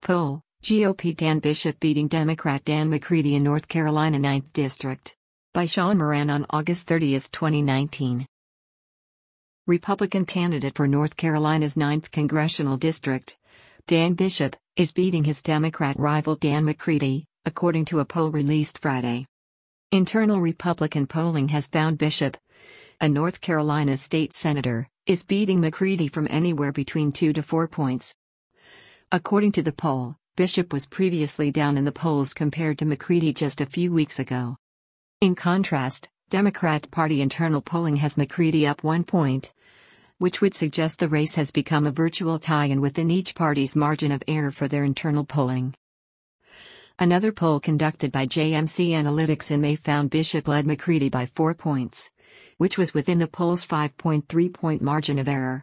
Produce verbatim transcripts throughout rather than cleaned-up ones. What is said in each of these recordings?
Poll: G O P Dan Bishop beating Democrat Dan McCready in North Carolina ninth District. By Sean Moran on August thirtieth, twenty nineteen. Republican candidate for North Carolina's ninth Congressional District, Dan Bishop, is beating his Democrat rival Dan McCready, according to a poll released Friday. Internal Republican polling has found Bishop, a North Carolina state senator, is beating McCready from anywhere between two to four points. According to the poll, Bishop was previously down in the polls compared to McCready just a few weeks ago. In contrast, Democrat Party internal polling has McCready up one point, which would suggest the race has become a virtual tie-in within each party's margin of error for their internal polling. Another poll conducted by J M C Analytics in May found Bishop led McCready by four points, which was within the poll's five point three point margin of error.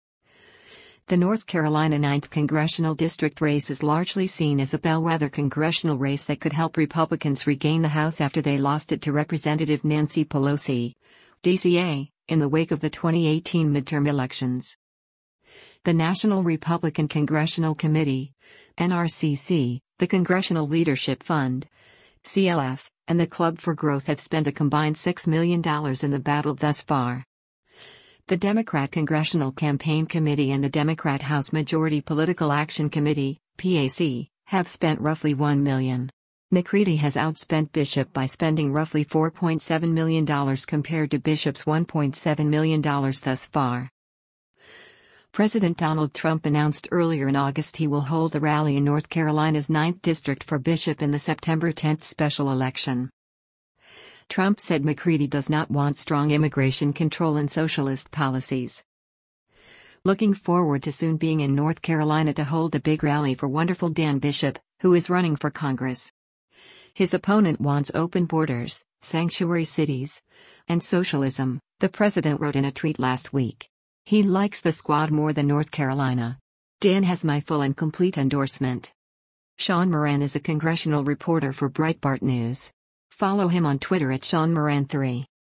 The North Carolina ninth Congressional District race is largely seen as a bellwether congressional race that could help Republicans regain the House after they lost it to Representative Nancy Pelosi, D C A, in the wake of the twenty eighteen midterm elections. The National Republican Congressional Committee, N R C C, the Congressional Leadership Fund, C L F, and the Club for Growth have spent a combined six million dollars in the battle thus far. The Democrat Congressional Campaign Committee and the Democrat House Majority Political Action Committee, P A C, have spent roughly one million dollars. McCready has outspent Bishop by spending roughly four point seven million dollars compared to Bishop's one point seven million dollars thus far. President Donald Trump announced earlier in August he will hold a rally in North Carolina's ninth District for Bishop in the September tenth special election. Trump said McCready does not want strong immigration control and socialist policies. Looking forward to soon being in North Carolina to hold a big rally for wonderful Dan Bishop, who is running for Congress. His opponent wants open borders, sanctuary cities, and socialism, the president wrote in a tweet last week. He likes the squad more than North Carolina. Dan has my full and complete endorsement. Sean Moran is a congressional reporter for Breitbart News. Follow him on Twitter at Sean Moran three.